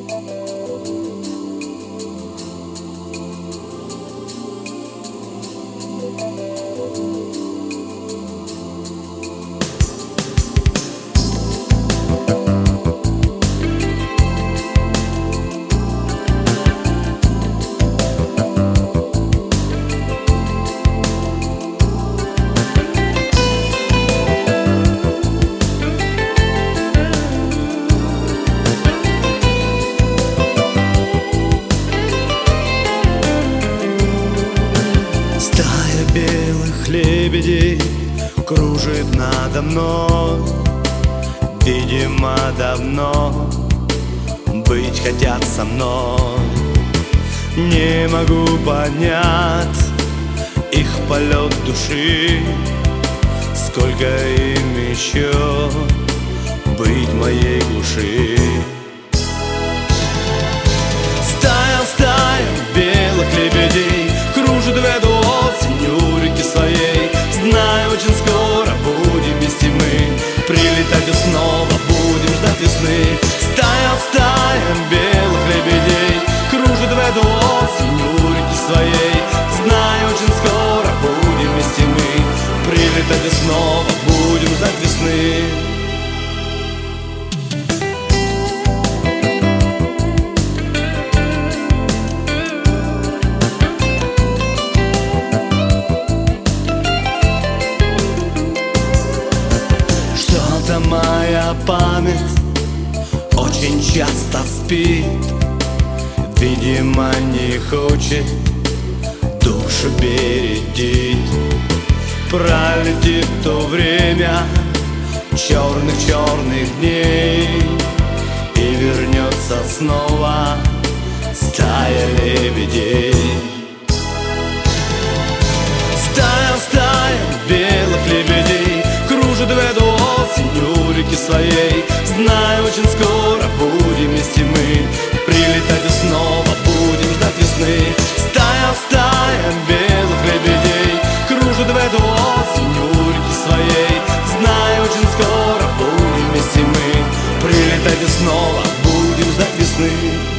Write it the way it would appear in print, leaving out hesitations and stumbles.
Белых лебедей кружит надо мной. Видимо, давно быть хотят со мной. Не могу понять их полет души. Сколько им еще быть в моей глуши? Стая, стая белых лебедей кружит в эту осень у реки своей. Знаю, очень скоро будем вместе мы прилетать и снова будем ждать весны. Стая, стая белых лебедей кружит в эту осень у реки своей. Знаю, очень скоро будем вместе мы прилетать и снова будем ждать весны. Моя память очень часто спит. Видимо, не хочет душу бередить. Пролетит то время черных-черных дней, и вернется снова стая лебедей. Стая, стая белых лебедей кружит в эту осень у реки своей. Знаю, очень скоро будем вместе мы прилетать и снова будем ждать весны. Стая, стая белых лебедей кружит в эту осень у реки своей. Знаю, очень скоро будем вместе мы прилетать и снова будем ждать весны.